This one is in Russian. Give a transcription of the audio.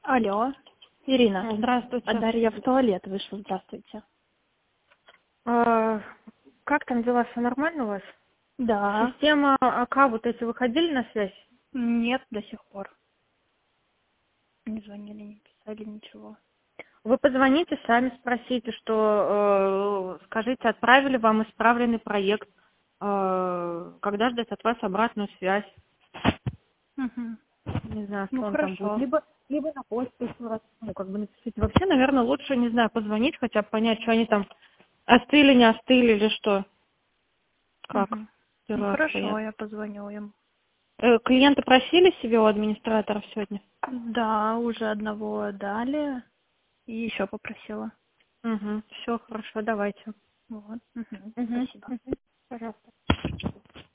Алло, Ирина. Здравствуйте. Дарья в туалет вышла. Здравствуйте. Как там дела? Все нормально у вас? Да. Система АК, вот эти выходили на связь? Нет, до сих пор. Не звонили, не писали, ничего. Вы позвоните, сами спросите, что скажите, отправили вам исправленный проект, когда ждать от вас обратную связь? Угу. Не знаю, Ну что он там будет. хорошо. Либо на почту еще раз, напишите. Вообще, наверное, лучше, не знаю, позвонить, хотя бы понять, что они там остыли, не остыли или что. Как Угу. Ну дела хорошо, обстоят. я позвоню им. Клиенты просили себе у администраторов сегодня? Да, уже одного дали и еще попросила. Угу. Все хорошо, давайте. Вот. Угу. Угу. Спасибо. Угу. Пожалуйста.